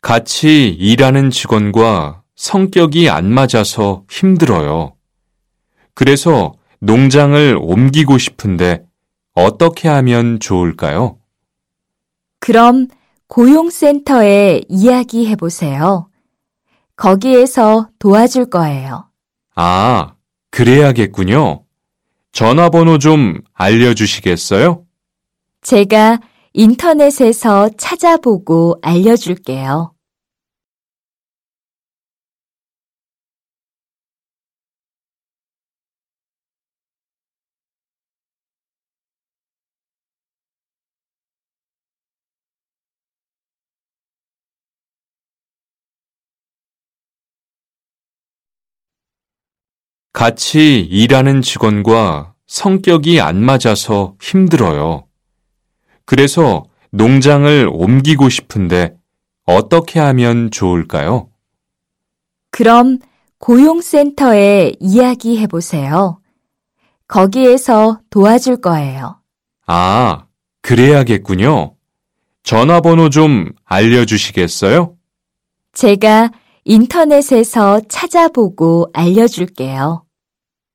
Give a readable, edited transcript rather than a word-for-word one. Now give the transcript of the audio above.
같이 일하는 직원과 성격이 안 맞아서 힘들어요. 그래서 농장을 옮기고 싶은데 어떻게 하면 좋을까요? 그럼 고용센터에 이야기해 보세요. 거기에서 도와줄 거예요. 아, 그래야겠군요. 전화번호 좀 알려주시겠어요? 제가 인터넷에서 찾아보고 알려줄게요. 같이 일하는 직원과 성격이 안 맞아서 힘들어요. 그래서 농장을 옮기고 싶은데 어떻게 하면 좋을까요? 그럼 고용센터에 이야기해 보세요. 거기에서 도와줄 거예요. 아, 그래야겠군요. 전화번호 좀 알려주시겠어요? 제가 인터넷에서 찾아보고 알려줄게요.